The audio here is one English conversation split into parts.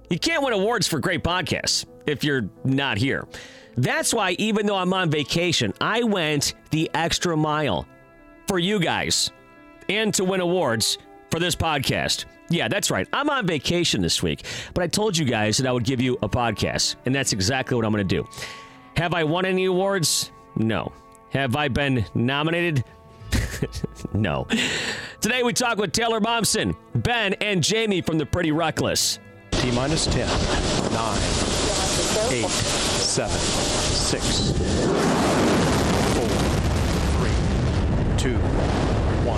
You can't win awards for great podcasts if you're not here. That's why, even though I'm on vacation, I went the extra mile for you guys and to win awards for this podcast. Yeah, that's right. I'm on vacation this week, but I told you guys that I would give you a podcast, and that's exactly what I'm going to do. Have I won any awards? No. Have I been nominated? No. Today we talk with Taylor Momsen, Ben, and Jamie from The Pretty Reckless. T-minus 10, 9, 8, 7, 6, 4, 3, 2, 1,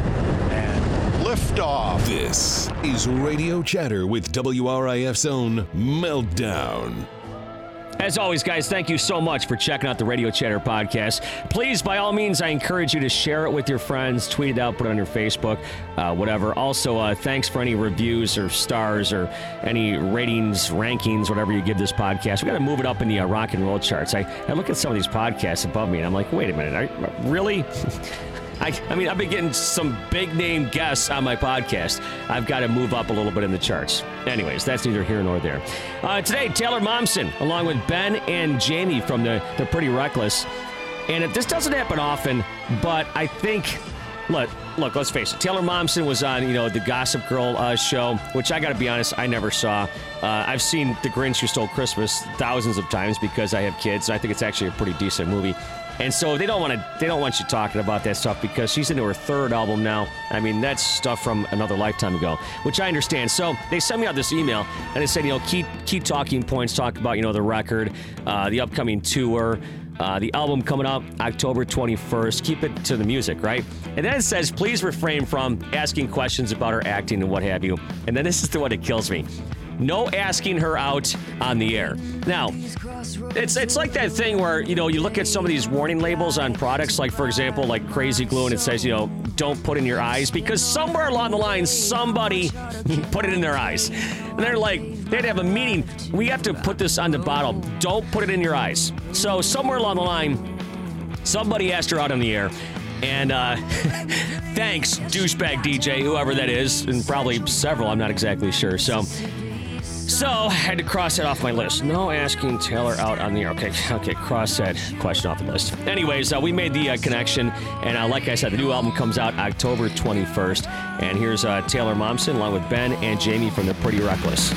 and liftoff. This is Radio Chatter with WRIF's own Meltdown. As always, guys, thank you so much for checking out the Radio Chatter podcast. Please, by all means, I encourage you to share it with your friends, tweet it out, put it on your Facebook, whatever. Also, thanks for any reviews or stars or any ratings, rankings, whatever you give this podcast. We got to move it up in the rock and roll charts. I look at some of these podcasts above me, and I'm like, wait a minute, really? I mean, I've been getting some big-name guests on my podcast. I've got to move up a little bit in the charts. Anyways, that's neither here nor there. Today, Taylor Momsen, along with Ben and Jamie from the Pretty Reckless. And this doesn't happen often, but I think, look, let's face it. Taylor Momsen was on, the Gossip Girl show, which I got to be honest, I never saw. I've seen The Grinch Who Stole Christmas thousands of times because I have kids. I think it's actually a pretty decent movie. And so they don't want you talking about that stuff because she's into her third album now. I mean, that's stuff from another lifetime ago, which I understand. So they sent me out this email and they said, key talking points, talk about, the record, the upcoming tour, the album coming up October 21st. Keep it to the music, right? And then it says, please refrain from asking questions about her acting and what have you. And then this is the one that kills me. No asking her out on the air. Now, it's like that thing where, you look at some of these warning labels on products, like, for example, like Crazy Glue, and it says, don't put in your eyes, because somewhere along the line, somebody put it in their eyes. And they're like, they'd have a meeting. We have to put this on the bottle. Don't put it in your eyes. So somewhere along the line, somebody asked her out on the air. And thanks, douchebag DJ, whoever that is, and probably several, I'm not exactly sure. So I had to cross that off my list. No asking Taylor out on the air. Okay, cross that question off the list. Anyways, we made the connection, and like I said, the new album comes out October 21st. And here's Taylor Momsen along with Ben and Jamie from The Pretty Reckless.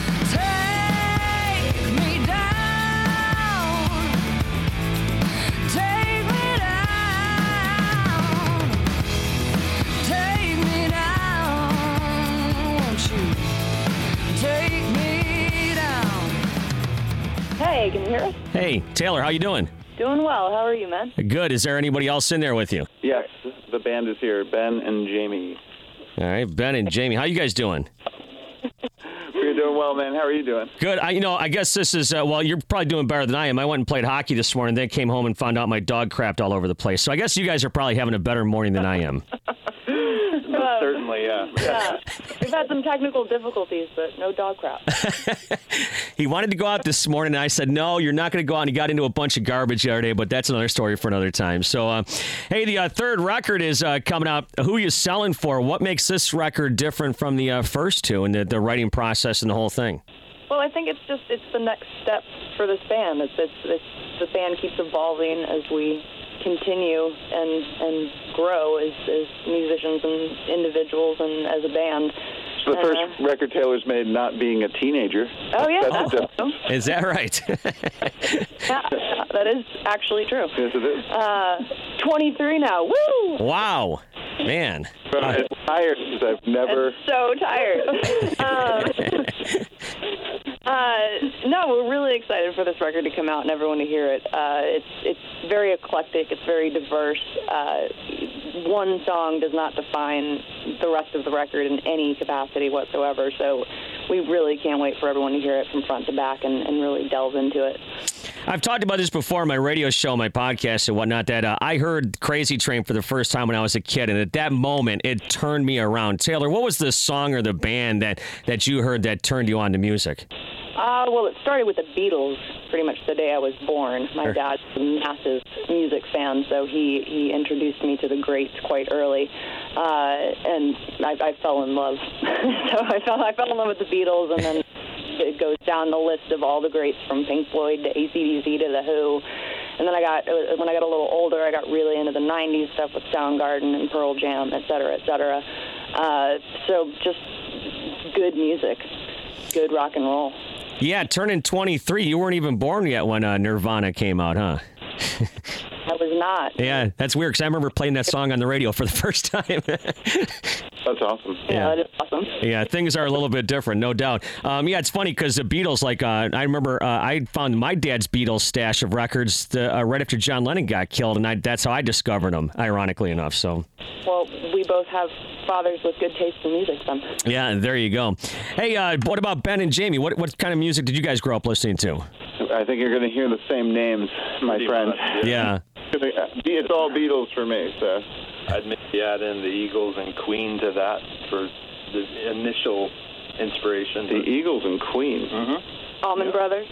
Hey, can you hear us? Hey, Taylor, how you doing? Doing well. How are you, man? Good. Is there anybody else in there with you? Yes, the band is here, Ben and Jamie. All right, Ben and Jamie. How you guys doing? We're doing well, man. How are you doing? Good. I guess this is, you're probably doing better than I am. I went and played hockey this morning, then came home and found out my dog crapped all over the place. So I guess you guys are probably having a better morning than I am. Certainly, yeah. Yeah. We've had some technical difficulties, but no dog crap. He wanted to go out this morning, and I said, no, you're not going to go out. And he got into a bunch of garbage the other day, but that's another story for another time. So, hey, the third record is coming out. Who are you selling for? What makes this record different from the first two and the writing process and the whole thing? Well, I think it's the next step for this band. The band keeps evolving as we continue and grow as musicians and individuals and as a band. It's the first record Taylor's made not being a teenager. Oh, yeah. That's Is that right? Yeah, that is actually true. Yes, it is. 23 now. Woo! Wow. Man. I'm tired because I've never... I'm so tired. No, we're really excited for this record to come out and everyone to hear it. It's very eclectic. It's very diverse. One song does not define the rest of the record in any capacity whatsoever. So we really can't wait for everyone to hear it from front to back and really delve into it. I've talked about this before on my radio show, my podcast and whatnot, that I heard Crazy Train for the first time when I was a kid, and at that moment, it turned me around. Taylor, what was the song or the band that you heard that turned you on to music? Well, it started with the Beatles pretty much the day I was born. My dad's a massive music fan, so he introduced me to the greats quite early, and I fell in love. So I fell in love with the Beatles, and then it goes down the list of all the greats from Pink Floyd to AC/DC to The Who. And then when I got a little older, I got really into the 90s stuff with Soundgarden and Pearl Jam, et cetera, et cetera. So just good music, good rock and roll. Yeah, turning 23. You weren't even born yet when Nirvana came out, huh? I was not. Yeah, that's weird, because I remember playing that song on the radio for the first time. That's awesome. Yeah, that is awesome. Yeah, things are a little bit different, no doubt. Yeah, it's funny because the Beatles, like, I remember I found my dad's Beatles stash of records right after John Lennon got killed, and that's how I discovered them, ironically enough. So. Well, we both have fathers with good taste in music, then. Yeah, there you go. Hey, what about Ben and Jamie? What kind of music did you guys grow up listening to? I think you're going to hear the same names, my friend. Yeah. It's all Beatles for me, so. I'd maybe add in the Eagles and Queen to that for the initial inspiration. The Eagles and Queen. Mm-hmm. Allman Brothers.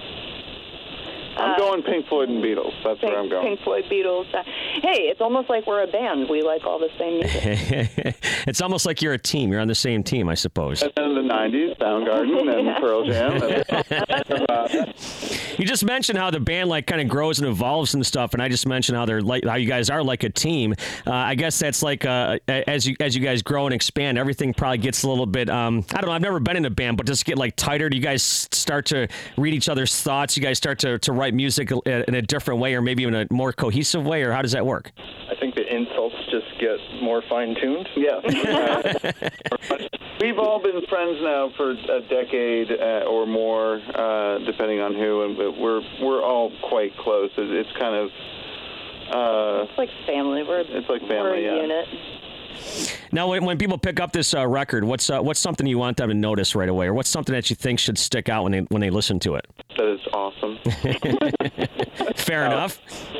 I'm going Pink Floyd and Beatles. That's where I'm going. Pink Floyd, Beatles. Hey, it's almost like we're a band. We like all the same music. It's almost like you're a team. You're on the same team, I suppose. And then in the 90s, Soundgarden and Pearl Jam. You just mentioned how the band like kind of grows and evolves and stuff, and I just mentioned how how you guys are like a team. I guess that's like as you guys grow and expand, everything probably gets a little bit. I don't know. I've never been in a band, but does it get like tighter? Do you guys start to read each other's thoughts? You guys start to write music in a different way, or maybe in a more cohesive way, or how does that work? I think the insults just get more fine-tuned. Yeah. We've all been friends now for a decade or more, depending on who, and we're all quite close. It's kind of it's like family. It's like family. We're a yeah. unit. Now, when people pick up this record, what's something you want them to notice right away, or what's something that you think should stick out when they listen to it? That is awesome. Fair enough.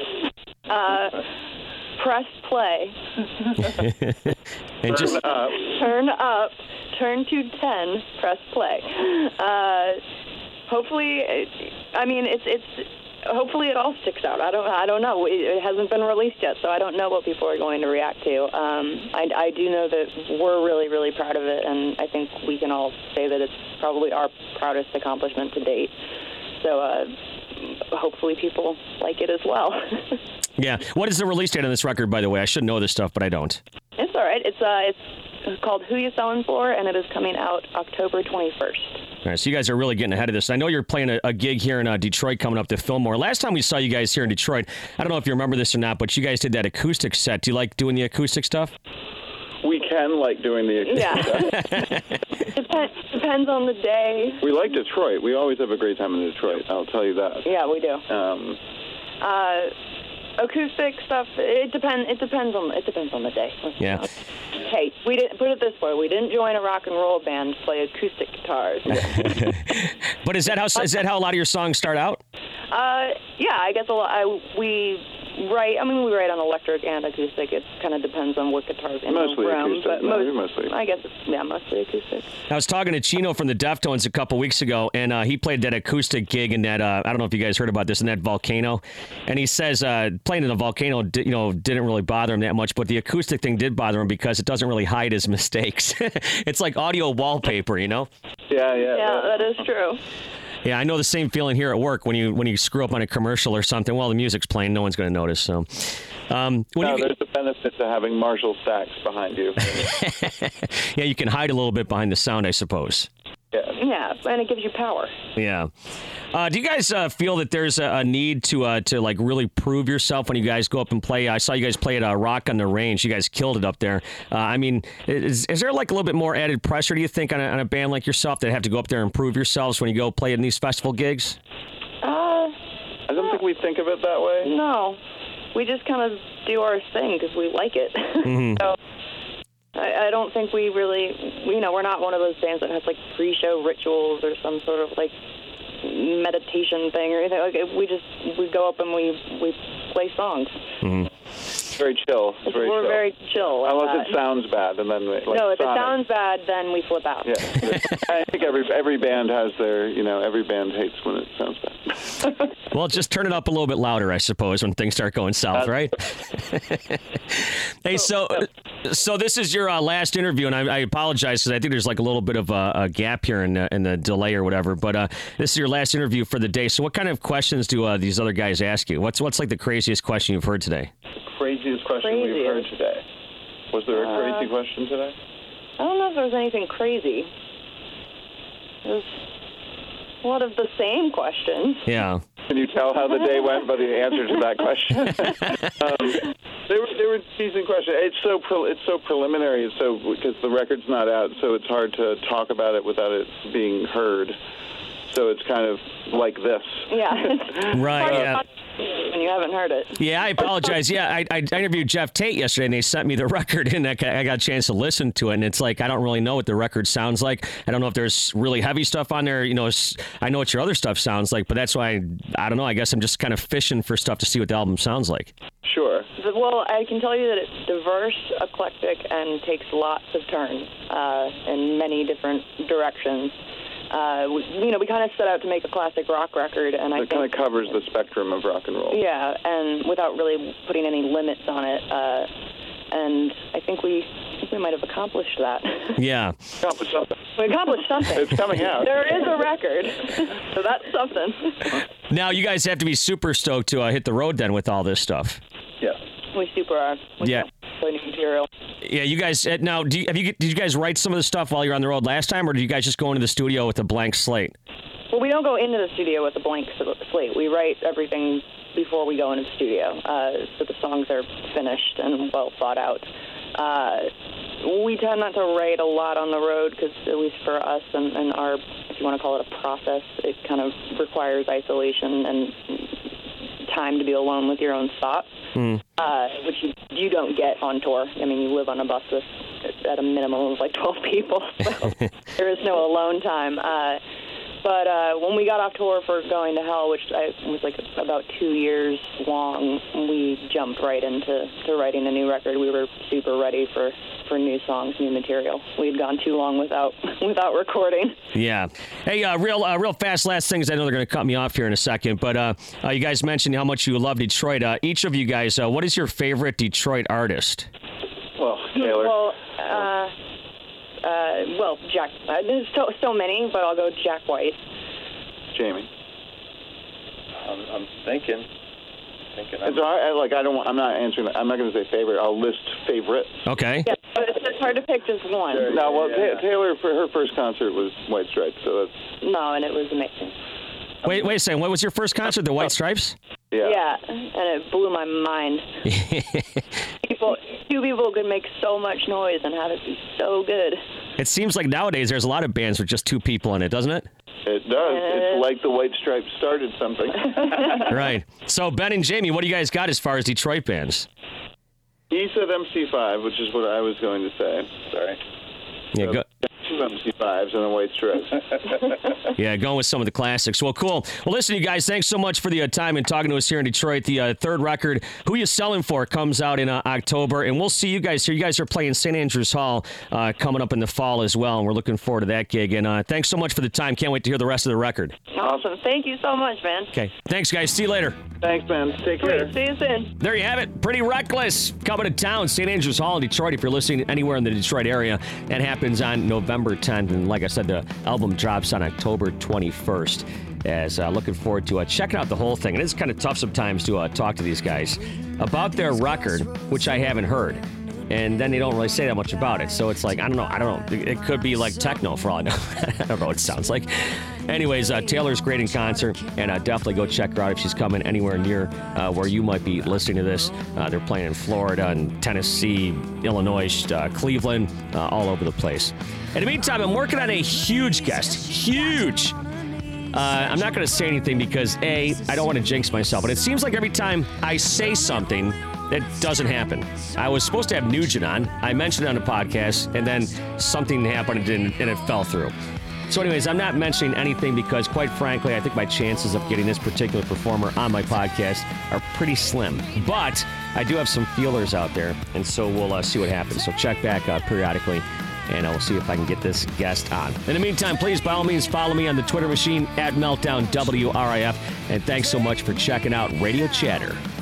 Press play. And Turn up. Turn up. Turn to 10. Press play. Hopefully, I mean, it's. Hopefully it all sticks out. I don't know. It hasn't been released yet, so I don't know what people are going to react to. I do know that we're really, really proud of it, and I think we can all say that it's probably our proudest accomplishment to date. So hopefully people like it as well. Yeah. What is the release date on this record, by the way? I should know this stuff, but I don't. It's all right. It's called Who You Sellin' For, and it is coming out October 21st. All right, so you guys are really getting ahead of this. I know you're playing a gig here in Detroit coming up to Fillmore. Last time we saw you guys here in Detroit, I don't know if you remember this or not, but you guys did that acoustic set. Do you like doing the acoustic stuff? We can like doing the acoustic Yeah. Depends on the day. We like Detroit. We always have a great time in Detroit. I'll tell you that. Yeah, we do. Acoustic stuff. It depends on the day. Yeah. Hey, we didn't put it this way. We didn't join a rock and roll band to play acoustic guitars. But is that how a lot of your songs start out? Yeah, I guess we write on electric and acoustic. It kind of depends on what guitars in Mostly the room. acoustic. But Mostly. I guess it's mostly acoustic. I was talking to Chino from the Deftones a couple weeks ago, and he played that acoustic gig in that, I don't know if you guys heard about this, in that Volcano. And he says playing in a Volcano didn't really bother him that much, but the acoustic thing did bother him because it doesn't really hide his mistakes. It's like audio wallpaper, you know? Yeah. Yeah, that is true. Yeah, I know the same feeling here at work when you screw up on a commercial or something. Well, the music's playing, no one's going to notice. So, there's a benefit to having Marshall stacks behind you. Yeah, you can hide a little bit behind the sound, I suppose. Yeah, and it gives you power. Yeah. Do you guys feel that there's a need to like really prove yourself when you guys go up and play? I saw you guys play at Rock on the Range. You guys killed it up there. I mean, is there like a little bit more added pressure, do you think, on a band like yourself that have to go up there and prove yourselves when you go play in these festival gigs? I don't think we think of it that way. No. We just kind of do our thing because we like it. Mm-hmm. So I don't think we really, we're not one of those bands that has like pre-show rituals or some sort of like meditation thing or anything. Like we go up and we play songs. Mm-hmm. Very chill. We're very chill. Unless it sounds bad, and then if it sounds bad, then we flip out. Yeah, I think every band has their, every band hates when it sounds bad. Well, just turn it up a little bit louder, I suppose, when things start going south, right? Hey, so So this is your last interview, and I apologize because I think there's like a little bit of a gap here in the delay or whatever. But this is your last interview for the day. So what kind of questions do these other guys ask you? What's like the craziest question you've heard today? Craziest question we've heard today. Was there a crazy question today? I don't know if there was anything crazy. It was a lot of the same questions. Yeah. Can you tell how the day went by the answer to that question? They were decent questions. It's so preliminary. It's so because the record's not out, so it's hard to talk about it without it being heard. So it's kind of like this. Yeah. Right. Yeah. When you haven't heard it. Yeah, I apologize. Yeah, I interviewed Jeff Tate yesterday, and they sent me the record, and I got a chance to listen to it. And it's like I don't really know what the record sounds like. I don't know if there's really heavy stuff on there. You know, I know what your other stuff sounds like, but that's why I don't know. I guess I'm just kind of fishing for stuff to see what the album sounds like. Sure. Well, I can tell you that it's diverse, eclectic, and takes lots of turns in many different directions. We kind of set out to make a classic rock record, and I think it kind of covers the spectrum of rock and roll. Yeah, and without really putting any limits on it. And I think we might have accomplished that. Yeah. Accomplished something. We accomplished something. It's coming out. There is a record, so that's something. Now you guys have to be super stoked to hit the road then with all this stuff. Yeah. We super are. Yeah. New material. Yeah, you guys. Now, did you guys write some of the stuff while you were on the road last time, or did you guys just go into the studio with a blank slate? Well, we don't go into the studio with a blank slate. We write everything before we go into the studio, so the songs are finished and well thought out. We tend not to write a lot on the road because, at least for us and our, if you want to call it a process, it kind of requires isolation and time to be alone with your own thoughts, which you don't get on tour. I mean, you live on a bus with at a minimum of like 12 people, so there is no alone time. But when we got off tour for Going to Hell, which was like about 2 years long, we jumped right into writing a new record. We were super ready for new songs, new material. We'd gone too long without recording. Yeah. Hey, real fast last things. I know they're going to cut me off here in a second, but you guys mentioned how much you love Detroit. Each of you guys, what is your favorite Detroit artist? Well, Taylor. Well, Jack. There's so many, but I'll go Jack White. Jamie. I'm thinking. It's hard, I'm not answering. I'm not going to say favorite. I'll list favorite. Okay. Yeah, but it's hard to pick just one. No, well, Taylor, for her first concert was White Stripes, so that's... No, and it was amazing. Wait a second. What was your first concert? The White Stripes? Yeah, and it blew my mind. Two people could make so much noise and have it be so good. It seems like nowadays there's a lot of bands with just two people in it, doesn't it? It does. It's like the White Stripes started something. Right. So, Ben and Jamie, what do you guys got as far as Detroit bands? He said MC5, which is what I was going to say. Sorry. Yeah, go. Two MC5s and a White Stripes. Yeah, going with some of the classics. Well, cool. Well, listen, you guys, thanks so much for the time and talking to us here in Detroit. The third record, Who You Selling For, comes out in October, and we'll see you guys here. You guys are playing St. Andrews Hall coming up in the fall as well, and we're looking forward to that gig. And thanks so much for the time. Can't wait to hear the rest of the record. Awesome. Thank you so much, man. Okay. Thanks, guys. See you later. Thanks, man. Take care. See you soon. There you have it. Pretty Reckless coming to town. St. Andrews Hall in Detroit, if you're listening anywhere in the Detroit area. That happens on November 10th. And like I said, the album drops on October 21st. As looking forward to checking out the whole thing. And it's kind of tough sometimes to talk to these guys about their record, which I haven't heard. And then they don't really say that much about it. So it's like, I don't know. It could be like techno for all I know. I don't know what it sounds like. Anyways, Taylor's great in concert, and definitely go check her out if she's coming anywhere near where you might be listening to this. They're playing in Florida and Tennessee, Illinois, Cleveland, all over the place. In the meantime, I'm working on a huge guest. Huge! I'm not going to say anything because, A, I don't want to jinx myself. And it seems like every time I say something, it doesn't happen. I was supposed to have Nugent on. I mentioned it on the podcast, and then something happened and it fell through. So anyways, I'm not mentioning anything because, quite frankly, I think my chances of getting this particular performer on my podcast are pretty slim. But I do have some feelers out there, and so we'll see what happens. So check back periodically, and I will see if I can get this guest on. In the meantime, please, by all means, follow me on the Twitter machine at MeltdownWRIF. And thanks so much for checking out Radio Chatter.